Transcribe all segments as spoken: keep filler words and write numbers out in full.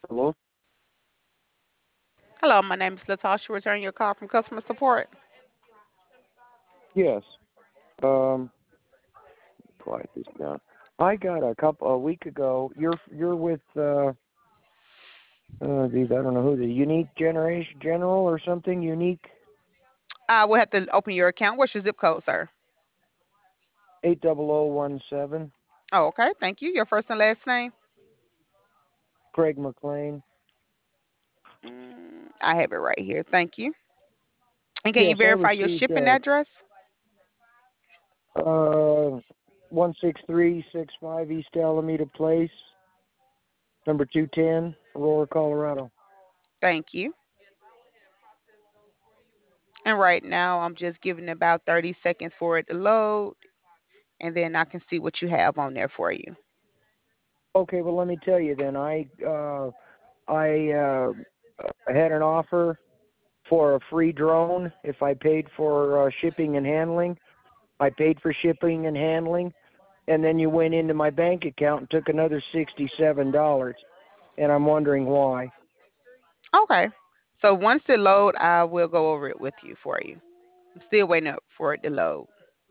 Hello? Hello, my name is Latasha. Returning your call from customer support. Yes. Um, quiet this down. I got a couple a week ago. You're you're with uh, uh geez, I don't know who the Unique Generation General or something. Unique I will have to open your account. What's your zip code, sir? eight double o one seven. Oh, okay. Thank you. Your first and last name? Craig McLean. Mm, I have it right here. Thank you. And can you Yes, I verify your received shipping uh address? uh one six three six five East Alameda Place, number two ten, Aurora, Colorado. Thank you. And right now, I'm just giving about thirty seconds for it to load, and then I can see what you have on there for you. Okay, well let me tell you then. I uh I uh had an offer for a free drone if I paid for uh, shipping and handling. I paid for shipping and handling, and then you went into my bank account and took another sixty-seven dollars, and I'm wondering why. Okay. So once it load, I will go over it with you for you. I'm still waiting up for it to load.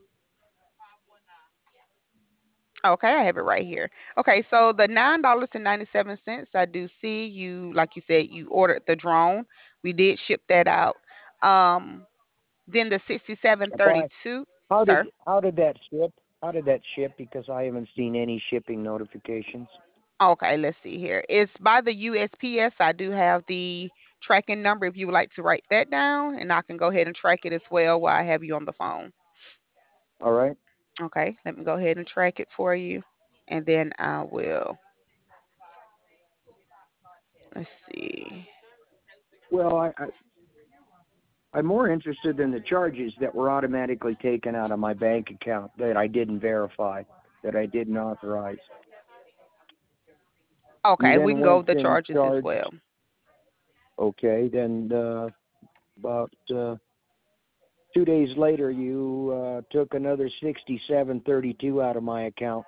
Okay, I have it right here. Okay, so the nine dollars and ninety seven cents, I do see you, like you said, you ordered the drone. We did ship that out. Um, then the sixty seven thirty Why? two, How did sir. how did that ship? How did that ship? Because I haven't seen any shipping notifications. Okay, let's see here. It's by the U S P S. I do have the tracking number if you would like to write that down, and I can go ahead and track it as well while I have you on the phone. All right. Okay, let me go ahead and track it for you, and then I will. Let's see. Well, I, I I'm more interested in the charges that were automatically taken out of my bank account that I didn't verify, that I didn't authorize. You Okay, we then can go went over the and charges as charged. well. Okay, then uh, about uh, two days later, you uh, took another sixty-seven thirty-two out of my account.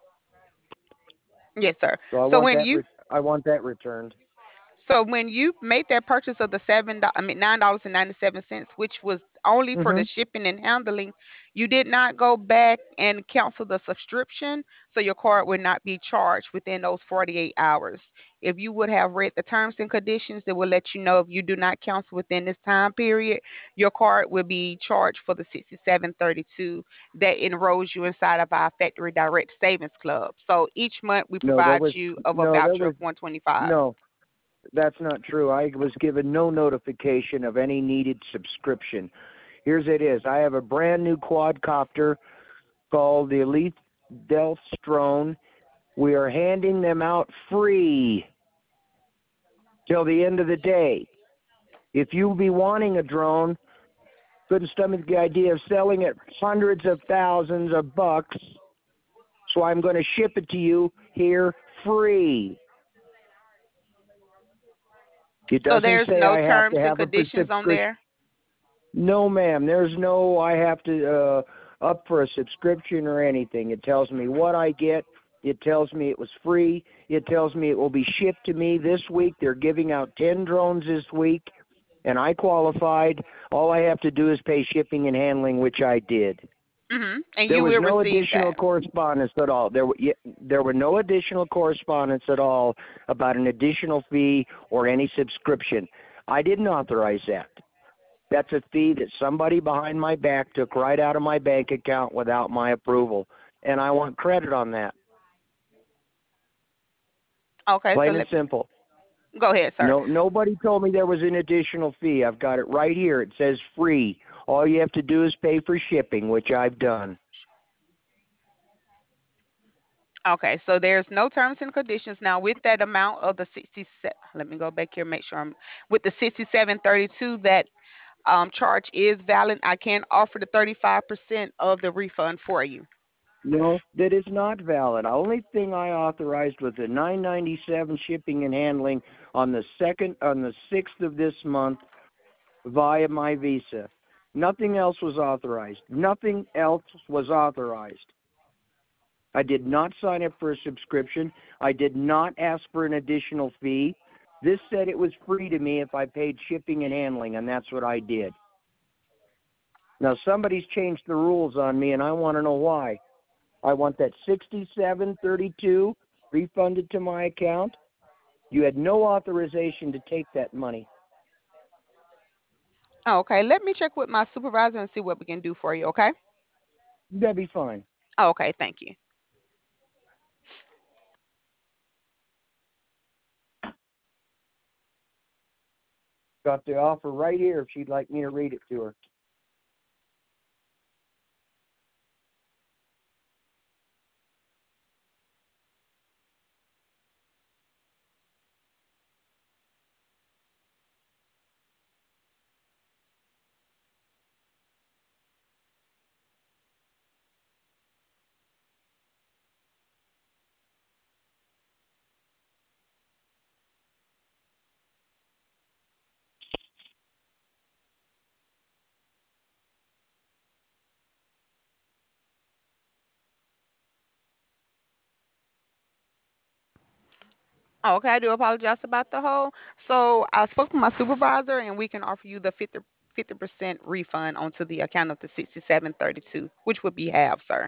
Yes, sir. So I So want when that. you Re- I want that returned. so when you made that purchase of the seven, do- I mean nine dollars and ninety seven cents, which was only for the Mm-hmm. shipping and handling, you did not go back and cancel the subscription, so your card would not be charged within those forty eight hours. If you would have read the terms and conditions, they will let you know if you do not cancel within this time period, your card will be charged for the sixty seven thirty two that enrolls you inside of our factory direct savings club. So each month we No, there provide was you of a no. There voucher was of one twenty five. no. That's not true. I was given no notification of any needed subscription. Here's it is. I have a brand new quadcopter called the Elite Delft Drone. We are handing them out free till the end of the day. If you be wanting a drone, couldn't stomach the idea of selling it hundreds of thousands of bucks, so I'm going to ship it to you here free. It So doesn't there's say no I have to terms and have a conditions on subscription. there. No, ma'am. There's no I have to uh, up for a subscription or anything. It tells me what I get. It tells me it was free. It tells me it will be shipped to me this week. They're giving out ten drones this week, and I qualified. All I have to do is pay shipping and handling, which I did. Hmm. And There you was will no receive additional that. correspondence at all. There were there were no additional correspondence at all about an additional fee or any subscription. I didn't authorize that. That's a fee that somebody behind my back took right out of my bank account without my approval, and I want credit on that. Okay, so Plain and let simple. go ahead, sir. No, nobody told me there was an additional fee. I've got it right here. It says free. All you have to do is pay for shipping, which I've done. Okay, so there's no terms and conditions now with that amount of the sixty-seven. Let me go back here, make sure I'm with the sixty-seven thirty-two. That um, charge is valid. I can offer the thirty-five percent of the refund for you. No, that is not valid. The only thing I authorized was the nine ninety seven shipping and handling on the second on the sixth of this month via my Visa. Nothing else was authorized. Nothing else was authorized. I did not sign up for a subscription. I did not ask for an additional fee. This said it was free to me if I paid shipping and handling, and that's what I did. Now, somebody's changed the rules on me, and I want to know why. I want that sixty-seven thirty-two refunded to my account. You had no authorization to take that money. Oh, okay, let me check with my supervisor and see what we can do for you, okay? That'd be fine. Oh, okay, thank you. Got the offer right here if she'd like me to read it to her. Oh, okay, I do apologize about the whole. So I spoke to my supervisor, and we can offer you the fifty fifty percent refund onto the account of the sixty-seven thirty-two, which would be half, sir.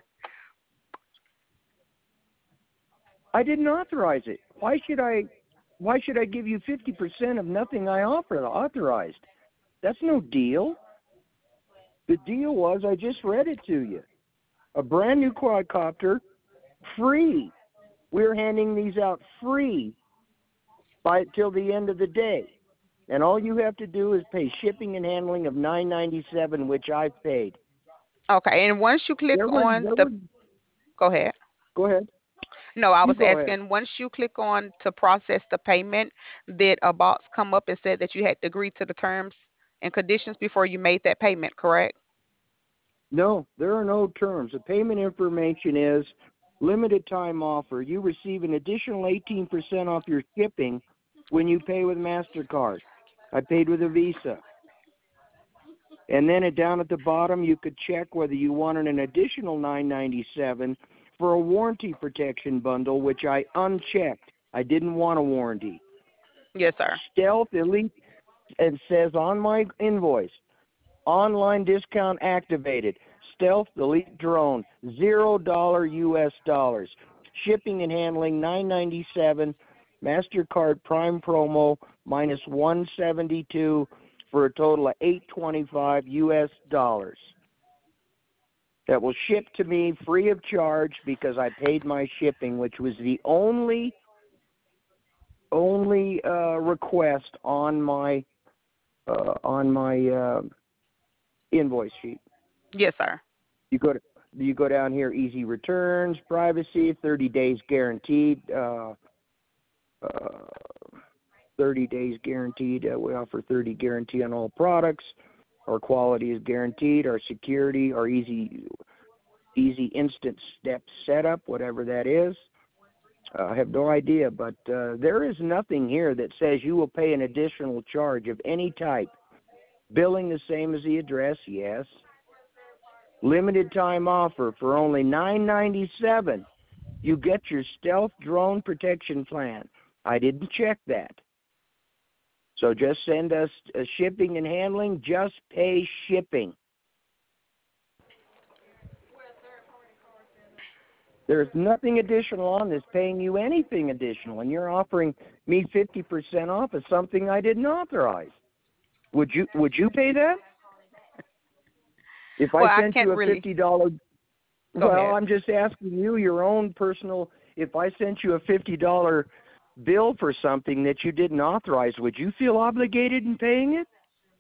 I didn't authorize it. Why should I why should I give you fifty percent of nothing I offer authorized? That's no deal. The deal was I just read it to you. A brand new quadcopter, free. We're handing these out free by till the end of the day. And all you have to do is pay shipping and handling of nine ninety seven, which I've paid. Okay, and once you click There was on there the, was go ahead. go ahead. No, I You was go ahead. asking, once you click on to process the payment, did a box come up and said that you had to agree to the terms and conditions before you made that payment, correct? No, there are no terms. The payment information is limited time offer. You receive an additional eighteen percent off your shipping when you pay with MasterCard. I paid with a Visa. And then it, down at the bottom, you could check whether you wanted an additional nine ninety-seven for a warranty protection bundle, which I unchecked. I didn't want a warranty. Yes, sir. Stealth Elite, it says on my invoice, online discount activated. Stealth Elite drone, zero dollar U S dollars. Shipping and handling nine ninety seven. Mastercard Prime promo minus one seventy two for a total of eight twenty five U S dollars. That will ship to me free of charge because I paid my shipping, which was the only only uh, request on my uh, on my uh, invoice sheet. Yes, sir. You go to you go down here, easy returns, privacy, thirty days guaranteed. Uh, uh, thirty days guaranteed. Uh, we offer thirty guarantee on all products. Our quality is guaranteed. Our security, our easy easy instant step setup, whatever that is. Uh, I have no idea, but uh, there is nothing here that says you will pay an additional charge of any type. Billing the same as the address, yes. Limited time offer for only nine ninety-seven. You get your stealth drone protection plan. I didn't check that. So just send us uh, shipping and handling. Just pay shipping. There's nothing additional on this paying you anything additional, and you're offering me fifty percent off of something I didn't authorize. Would you Would you pay that? If I Well, I sent can't you a really. fifty dollars Go Well, ahead. I'm just asking you your own personal. If I sent you a fifty dollar bill for something that you didn't authorize, would you feel obligated in paying it?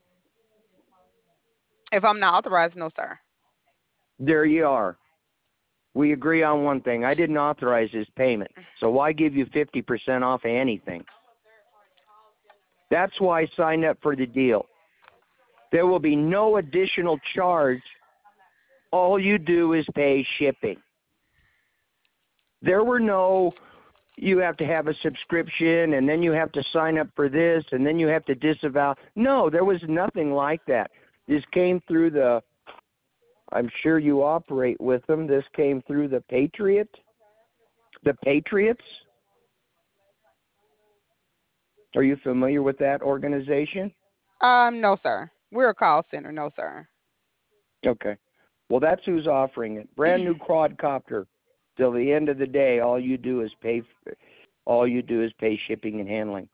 If I'm not authorized, no, sir. There you are. We agree on one thing. I didn't authorize this payment, so why give you fifty percent off of anything? That's why I signed up for the deal. There will be no additional charge. All you do is pay shipping. There were no, you have to have a subscription, and then you have to sign up for this, and then you have to disavow. No, there was nothing like that. This came through the, I'm sure you operate with them, this came through the Patriot, the Patriots. Are you familiar with that organization? Um, no, sir. We're a call center. No, sir. Okay. Well, that's who's offering it. Brand new quadcopter. Till the end of the day, all you do is pay. All you do is pay shipping and handling.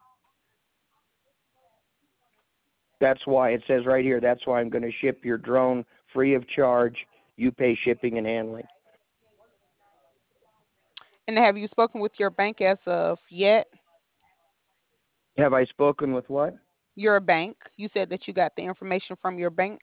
That's why it says right here. That's why I'm going to ship your drone free of charge. You pay shipping and handling. And have you spoken with your bank as of yet? Have I spoken with what? Your bank. You said that you got the information from your bank.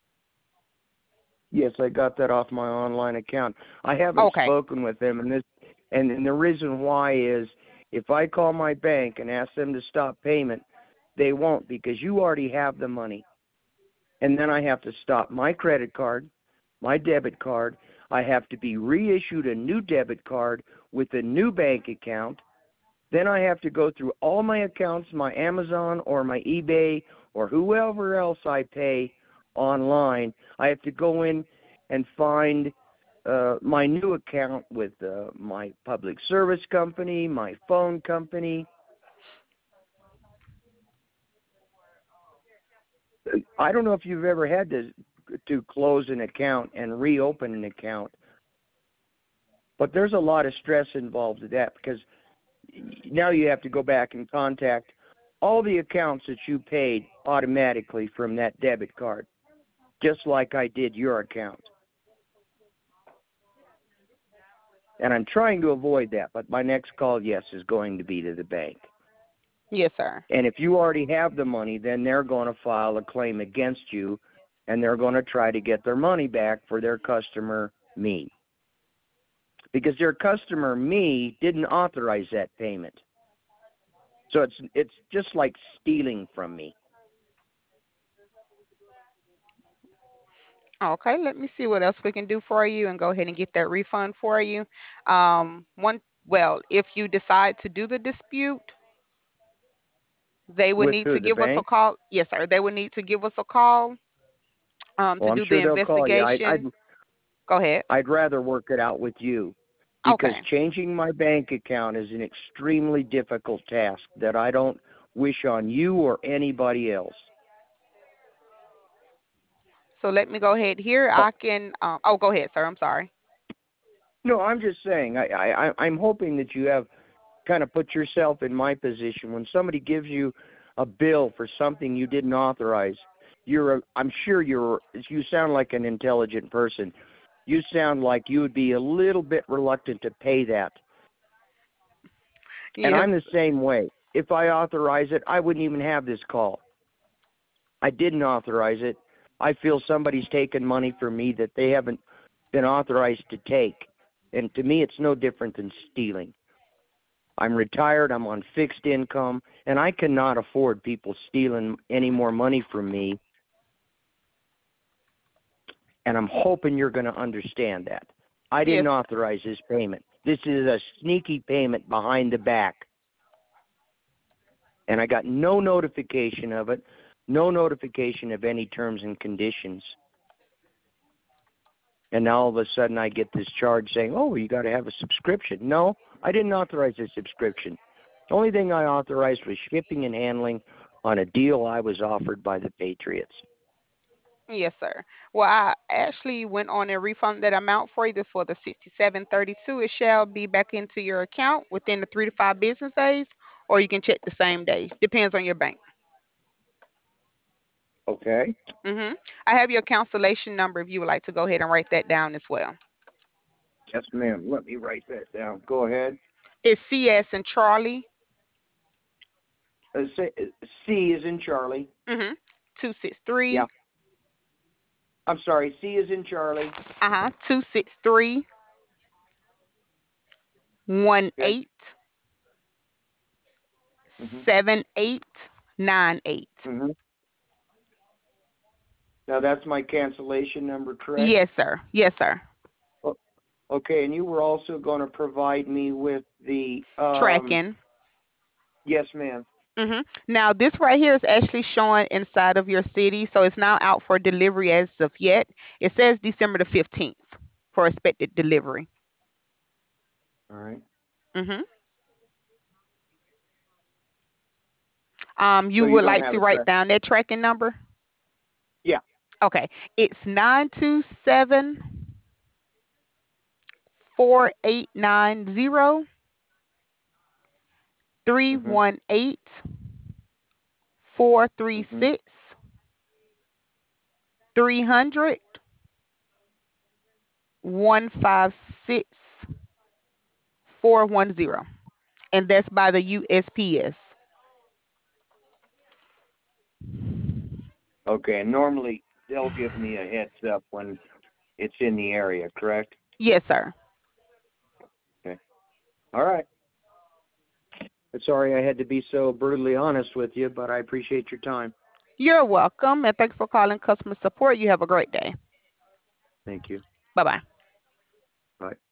Yes, I got that off my online account. I haven't Okay. spoken with them, and this, and, and the reason why is if I call my bank and ask them to stop payment, they won't because you already have the money, and then I have to stop my credit card, my debit card. I have to be reissued a new debit card with a new bank account. Then I have to go through all my accounts, my Amazon or my eBay or whoever else I pay online. I have to go in and find uh, my new account with uh, my public service company, my phone company. I don't know if you've ever had to to close an account and reopen an account, but there's a lot of stress involved with that because now you have to go back and contact all the accounts that you paid automatically from that debit card, just like I did your account. And I'm trying to avoid that, but my next call, yes, is going to be to the bank. Yes, sir. And if you already have the money, then they're going to file a claim against you, and they're going to try to get their money back for their customer, me. Because their customer, me, didn't authorize that payment. So it's it's just like stealing from me. Okay, let me see what else we can do for you and go ahead and get that refund for you. Um, one, well, if you decide to do the dispute, they would With need who? to The give us a bank? call. Yes, sir. They would need to give us a call um, Well, to I'm do the sure they'll call you. I, I'd investigation. Go ahead. I'd rather work it out with you because Okay. changing my bank account is an extremely difficult task that I don't wish on you or anybody else. So let me go ahead here. Oh, I can. Um, oh, go ahead, sir. I'm sorry. no, I'm just saying. I, I I'm hoping that you have kind of put yourself in my position when somebody gives you a bill for something you didn't authorize. You're a, I'm sure you're you sound like an intelligent person. You sound like you would be a little bit reluctant to pay that. And Yes. I'm the same way. If I authorize it, I wouldn't even have this call. I didn't authorize it. I feel somebody's taken money from me that they haven't been authorized to take. And to me, it's no different than stealing. I'm retired, I'm on fixed income, and I cannot afford people stealing any more money from me. And I'm hoping you're going to understand that. I Yes. didn't authorize this payment. This is a sneaky payment behind the back. And I got no notification of it, no notification of any terms and conditions. And now all of a sudden I get this charge saying, oh, you got to have a subscription. No, I didn't authorize a subscription. The only thing I authorized was shipping and handling on a deal I was offered by the Patriots. Yes, sir. Well, I actually went on and refunded that amount for you for the sixty-seven thirty-two. It shall be back into your account within the three to five business days, or you can check the same day. Depends on your bank. Okay. Mhm. I have your cancellation number if you would like to go ahead and write that down as well. Yes, ma'am. Let me write that down. Go ahead. It's C S and Charlie. Uh, say, uh, C is in Charlie. Mhm. Two six Yeah. three. I'm sorry. C is in Charlie. Uh huh. Two six three one Okay. eight Mhm. seven eight nine eight. Mhm. Now that's my cancellation number, correct? Yes, sir. Yes, sir. O- Okay. And you were also going to provide me with the um. Tracking. Yes, ma'am. hmm Now, this right here is actually showing inside of your city, so it's not out for delivery as of yet. It says December the fifteenth for expected delivery. All right. hmm Um, you So you would don't like have to a write track? down that tracking number? Yeah. Okay. It's nine two seven, four eight nine zero, three Mhm. one eight, four three Mhm. six, three hundred, one five six, four one zero. And that's by the U S P S. Okay. And normally they'll give me a heads up when it's in the area, correct? Yes, sir. Okay. All right. Sorry I had to be so brutally honest with you, but I appreciate your time. You're welcome, and thanks for calling customer support. You have a great day. Thank you. Bye-bye. Bye.